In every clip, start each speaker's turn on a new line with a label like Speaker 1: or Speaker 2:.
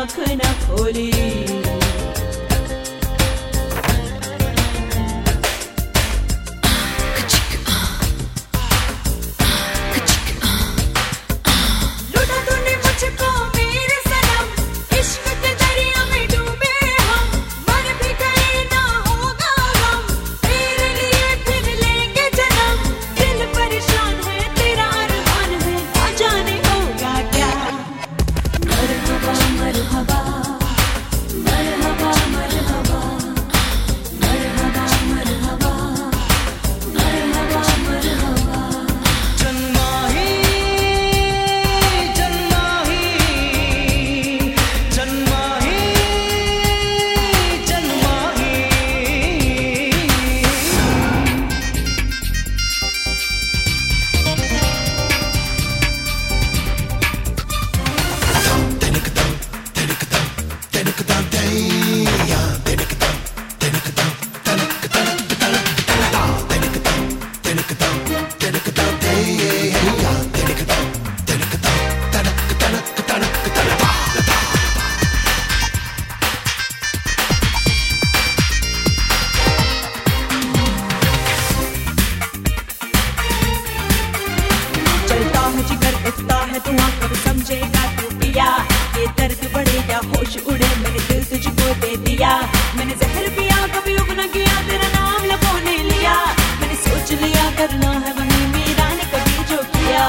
Speaker 1: आँख न खोली। तू कब समझेगा तू पिया, ये दर्द बढ़े या होश उड़े, मैंने दिल तुझको दे दिया। मैंने जहर पिया कभी उग न गया, तेरा नाम लबों ने लिया। मैंने सोच लिया करना है वही मीरा ने कभी जो किया।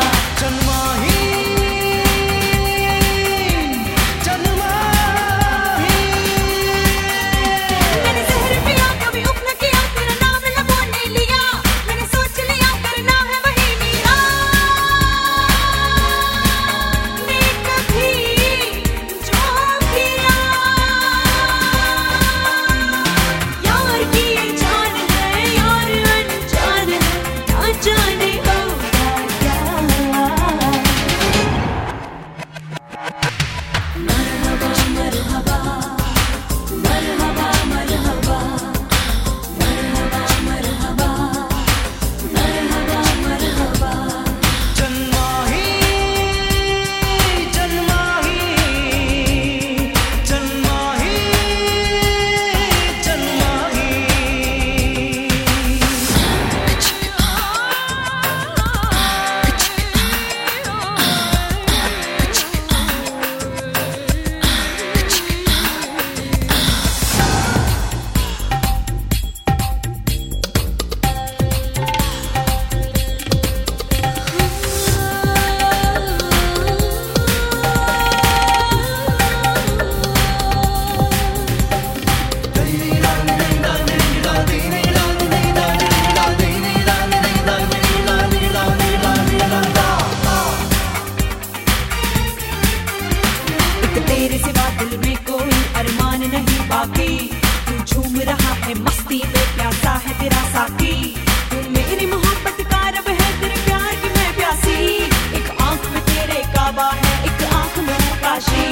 Speaker 1: तेरे सिवा दिल में कोई अरमान नहीं बाकी, तू झूम रहा है मस्ती में, प्यासा है तेरा साथी। तू मेरी मोहब्बत का रब है, तेरे प्यार की मैं प्यासी। एक आंख में तेरे काबा है, एक आंख में काशी।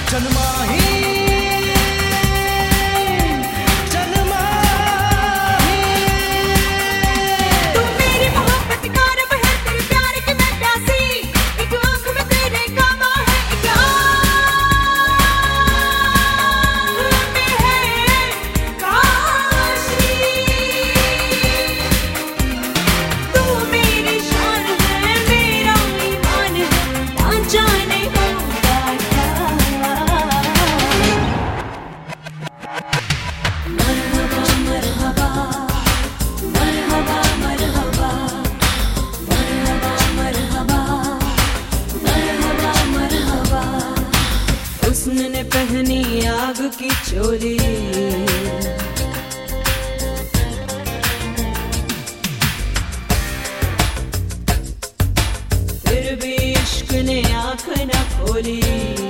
Speaker 1: उसने पहनी आग की चोली, फिर भी इश्क ने आँख न खोली।